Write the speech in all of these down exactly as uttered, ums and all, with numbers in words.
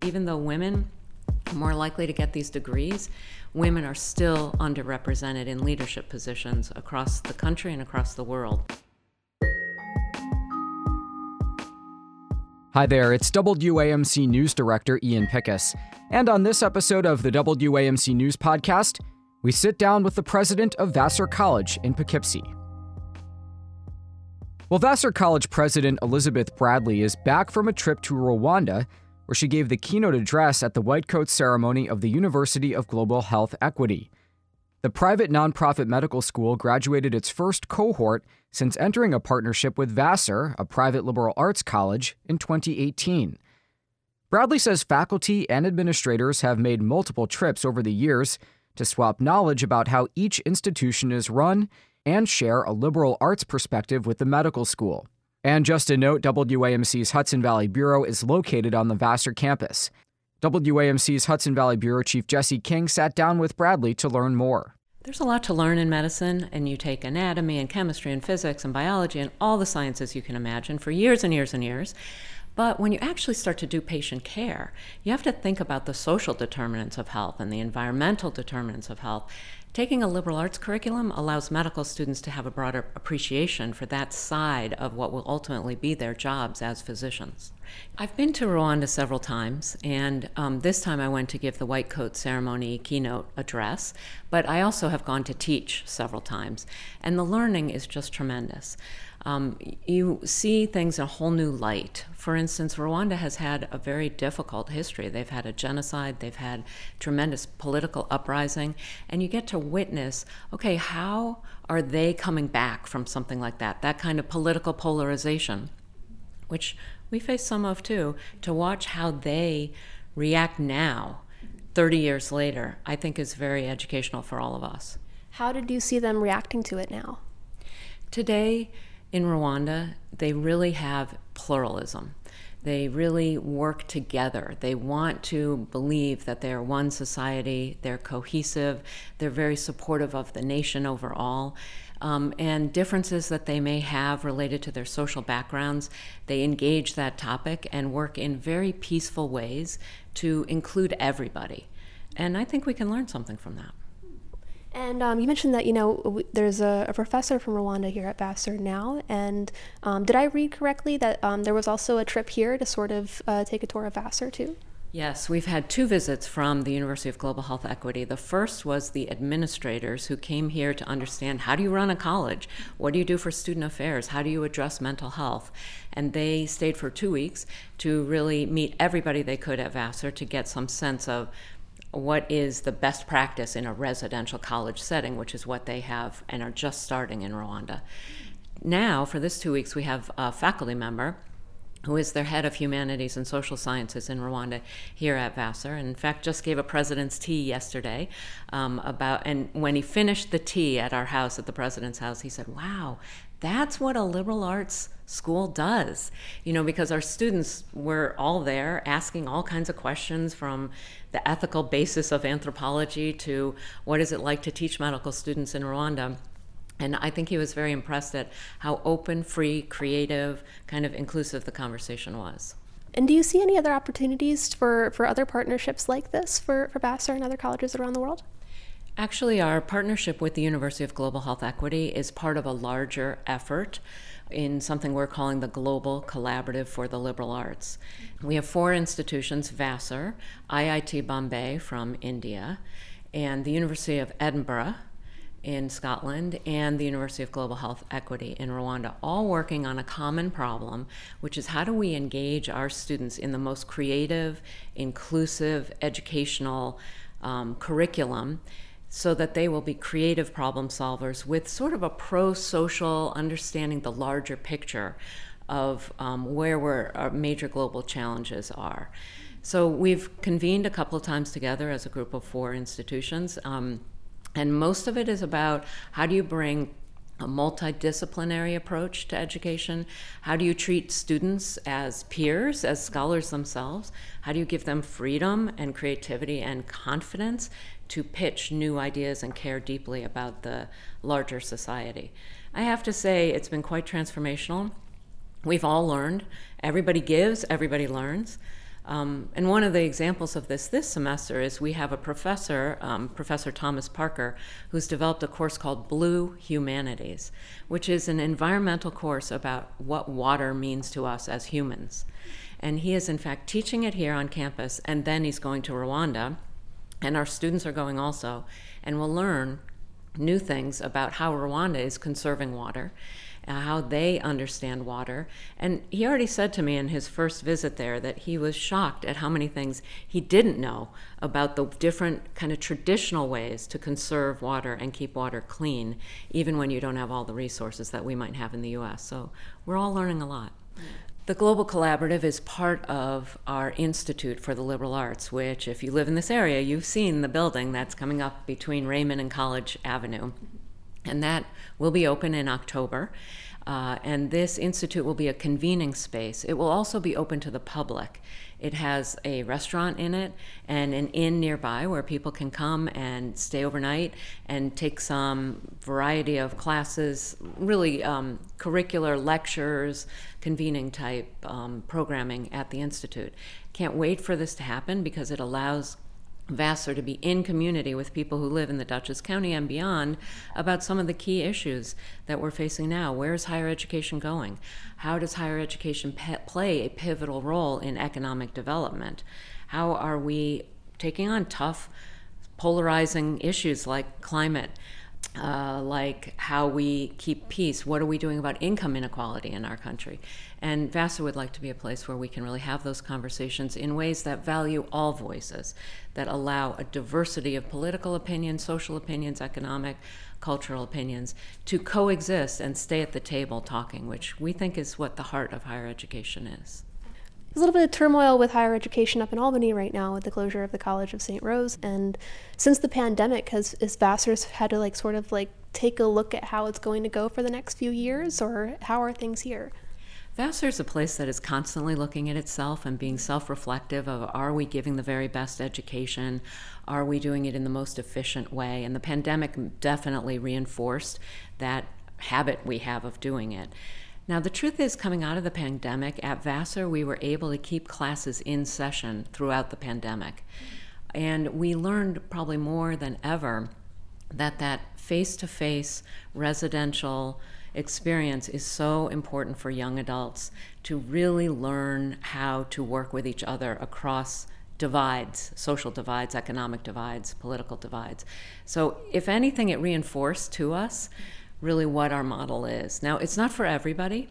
Even though women are more likely to get these degrees, women are still underrepresented in leadership positions across the country and across the world. Hi there, it's W A M C News Director Ian Pickus. And on this episode of the W A M C News Podcast, we sit down with the president of Vassar College in Poughkeepsie. Well, Vassar College President Elizabeth Bradley is back from a trip to Rwanda, where she gave the keynote address at the White Coat ceremony of the University of Global Health Equity. The private nonprofit medical school graduated its first cohort since entering a partnership with Vassar, a private liberal arts college, in twenty eighteen. Bradley says faculty and administrators have made multiple trips over the years to swap knowledge about how each institution is run and share a liberal arts perspective with the medical school. And just a note, W A M C's Hudson Valley Bureau is located on the Vassar campus. W A M C's Hudson Valley Bureau Chief Jesse King sat down with Bradley to learn more. There's a lot to learn in medicine, and you take anatomy and chemistry and physics and biology and all the sciences you can imagine for years and years and years. But when you actually start to do patient care, you have to think about the social determinants of health and the environmental determinants of health. Taking a liberal arts curriculum allows medical students to have a broader appreciation for that side of what will ultimately be their jobs as physicians. I've been to Rwanda several times, and um, this time I went to give the White Coat ceremony keynote address, but I also have gone to teach several times, and the learning is just tremendous. Um, you see things in a whole new light. For instance, Rwanda has had a very difficult history. They've had a genocide, they've had tremendous political uprising, and you get to witness, okay, how are they coming back from something like that, that kind of political polarization, which we face some of too, to watch how they react now, thirty years later, I think is very educational for all of us. How did you see them reacting to it now? Today, in Rwanda, they really have pluralism. They really work together. They want to believe that they're one society, they're cohesive, they're very supportive of the nation overall. Um, and differences that they may have related to their social backgrounds, they engage that topic and work in very peaceful ways to include everybody. And I think we can learn something from that. And um, you mentioned that, you know, w- there's a, a professor from Rwanda here at Vassar now, and um, did I read correctly that um, there was also a trip here to sort of uh, take a tour of Vassar too? Yes, we've had two visits from the University of Global Health Equity. The first was the administrators who came here to understand, how do you run a college? What do you do for student affairs? How do you address mental health? And they stayed for two weeks to really meet everybody they could at Vassar to get some sense of what is the best practice in a residential college setting, which is what they have and are just starting in Rwanda. Now, for this two weeks, we have a faculty member who is their head of humanities and social sciences in Rwanda here at Vassar, and in fact just gave a president's tea yesterday um, about, and when he finished the tea at our house, at the president's house, he said, wow, that's what a liberal arts school does. You know, because our students were all there asking all kinds of questions, from the ethical basis of anthropology to what is it like to teach medical students in Rwanda. And I think he was very impressed at how open, free, creative, kind of inclusive the conversation was. And do you see any other opportunities for, for other partnerships like this for, for Vassar and other colleges around the world? Actually, our partnership with the University of Global Health Equity is part of a larger effort in something we're calling the Global Collaborative for the Liberal Arts. We have four institutions: Vassar, I I T Bombay from India, and the University of Edinburgh in Scotland, and the University of Global Health Equity in Rwanda, all working on a common problem, which is how do we engage our students in the most creative, inclusive, educational um, curriculum so that they will be creative problem solvers with sort of a pro-social understanding the larger picture of um, where we're, our major global challenges are. So we've convened a couple of times together as a group of four institutions, um, and most of it is about how do you bring a multidisciplinary approach to education? How do you treat students as peers, as scholars themselves? How do you give them freedom and creativity and confidence to pitch new ideas and care deeply about the larger society? I have to say it's been quite transformational. We've all learned. Everybody gives, everybody learns. Um, and one of the examples of this this semester is we have a professor, um, Professor Thomas Parker, who's developed a course called Blue Humanities, which is an environmental course about what water means to us as humans. And he is in fact teaching it here on campus, and then he's going to Rwanda, and our students are going also, and will learn new things about how Rwanda is conserving water, uh, how they understand water. And he already said to me in his first visit there that he was shocked at how many things he didn't know about the different kind of traditional ways to conserve water and keep water clean, even when you don't have all the resources that we might have in the U S. So we're all learning a lot. The Global Collaborative is part of our Institute for the Liberal Arts, which, if you live in this area, you've seen the building that's coming up between Raymond and College Avenue. And that will be open in October. Uh, and this institute will be a convening space. It will also be open to the public. It has a restaurant in it and an inn nearby where people can come and stay overnight and take some variety of classes, really um, curricular lectures, convening type um, programming at the Institute. Can't wait for this to happen because it allows Vassar to be in community with people who live in the Dutchess County and beyond about some of the key issues that we're facing now. Where is higher education going? How does higher education pe- play a pivotal role in economic development? How are we taking on tough, polarizing issues like climate, uh, like how we keep peace? What are we doing about income inequality in our country? And Vassar would like to be a place where we can really have those conversations in ways that value all voices, that allow a diversity of political opinions, social opinions, economic, cultural opinions to coexist and stay at the table talking, which we think is what the heart of higher education is. There's a little bit of turmoil with higher education up in Albany right now with the closure of the College of Saint Rose. And since the pandemic, has, has Vassar's had to like sort of like take a look at how it's going to go for the next few years, or how are things here? Vassar is a place that is constantly looking at itself and being self-reflective of, are we giving the very best education? Are we doing it in the most efficient way? And the pandemic definitely reinforced that habit we have of doing it. Now, the truth is, coming out of the pandemic, at Vassar, we were able to keep classes in session throughout the pandemic. And we learned probably more than ever that that face-to-face residential experience is so important for young adults to really learn how to work with each other across divides, social divides, economic divides, political divides. So if anything, it reinforced to us really what our model is. Now, it's not for everybody,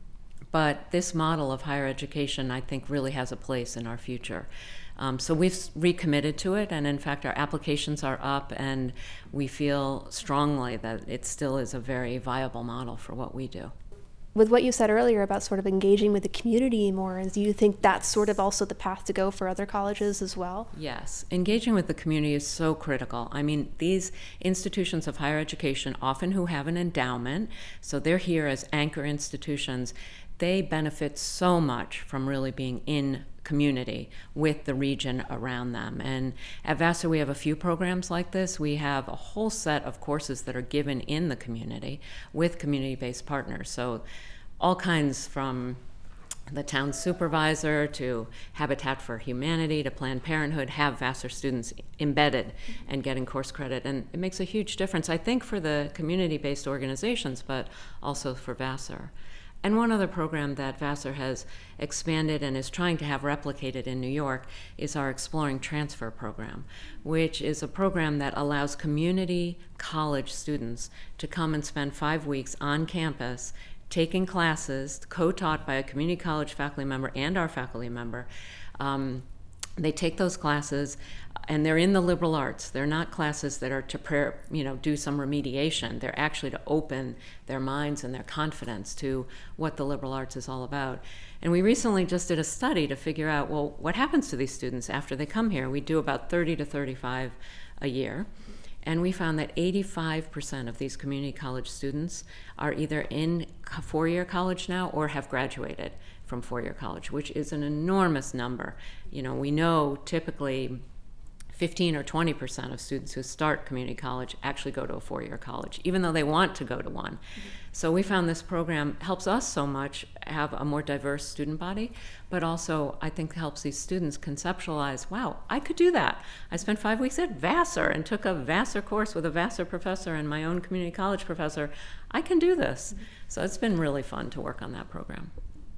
but this model of higher education, I think, really has a place in our future. Um, so we've recommitted to it, and in fact, our applications are up, and we feel strongly that it still is a very viable model for what we do. With what you said earlier about sort of engaging with the community more, do you think that's sort of also the path to go for other colleges as well? Yes, engaging with the community is so critical. I mean, these institutions of higher education, often who have an endowment, so they're here as anchor institutions, they benefit so much from really being in community with the region around them. And at Vassar, we have a few programs like this. We have a whole set of courses that are given in the community with community-based partners. So all kinds, from the town supervisor to Habitat for Humanity to Planned Parenthood, have Vassar students embedded and getting course credit. And it makes a huge difference, I think, for the community-based organizations, but also for Vassar. And one other program that Vassar has expanded and is trying to have replicated in New York is our Exploring Transfer program, which is a program that allows community college students to come and spend five weeks on campus taking classes co-taught by a community college faculty member and our faculty member. Um, they take those classes, and they're in the liberal arts. They're not classes that are to prepare, you know, do some remediation. They're actually to open their minds and their confidence to what the liberal arts is all about. And we recently just did a study to figure out, well, what happens to these students after they come here? We do about thirty to thirty-five a year. And we found that eighty-five percent of these community college students are either in four-year college now or have graduated from four-year college, which is an enormous number. You know, we know typically fifteen or twenty percent of students who start community college actually go to a four-year college, even though they want to go to one. Mm-hmm. So we found this program helps us so much have a more diverse student body, but also I think helps these students conceptualize, wow, I could do that. I spent five weeks at Vassar and took a Vassar course with a Vassar professor and my own community college professor. I can do this. Mm-hmm. So it's been really fun to work on that program.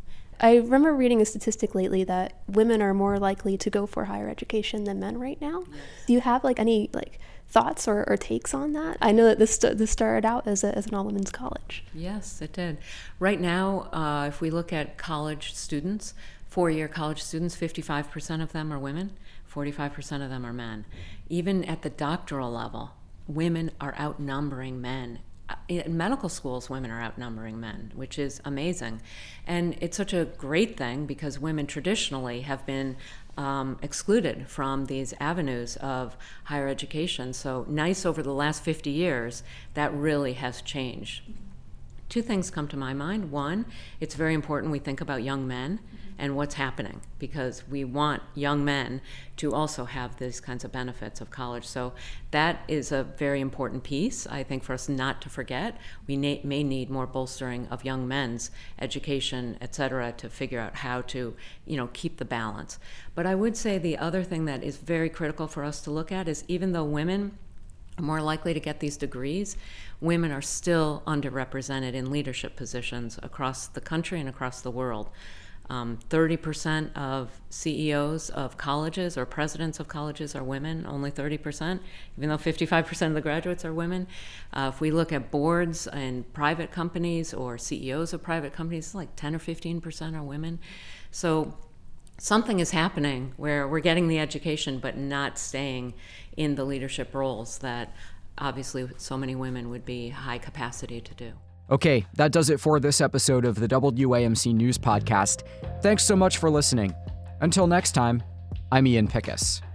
I remember reading a statistic lately that women are more likely to go for higher education than men right now. Yes. Do you have like any like thoughts or, or takes on that? I know that this st- this started out as a, as an all-women's college. Yes, it did. Right now, uh, if we look at college students, four-year college students, fifty-five percent of them are women, forty-five percent of them are men. Even at the doctoral level, women are outnumbering men. In medical schools, women are outnumbering men, which is amazing. And it's such a great thing because women traditionally have been um, excluded from these avenues of higher education. So nice over the last fifty years, that really has changed. Two things come to my mind. One, it's very important we think about young men and what's happening because we want young men to also have these kinds of benefits of college. So that is a very important piece, I think, for us not to forget. We na- may need more bolstering of young men's education, et cetera, to figure out how to, you know, keep the balance. But I would say the other thing that is very critical for us to look at is even though women are more likely to get these degrees, women are still underrepresented in leadership positions across the country and across the world. Um, thirty percent of C E Os of colleges or presidents of colleges are women, only thirty percent, even though fifty-five percent of the graduates are women. Uh, if we look at boards in private companies or C E Os of private companies, it's like ten or fifteen percent are women. So something is happening where we're getting the education but not staying in the leadership roles that obviously so many women would be high capacity to do. Okay, that does it for this episode of the W A M C News Podcast. Thanks so much for listening. Until next time, I'm Ian Pickus.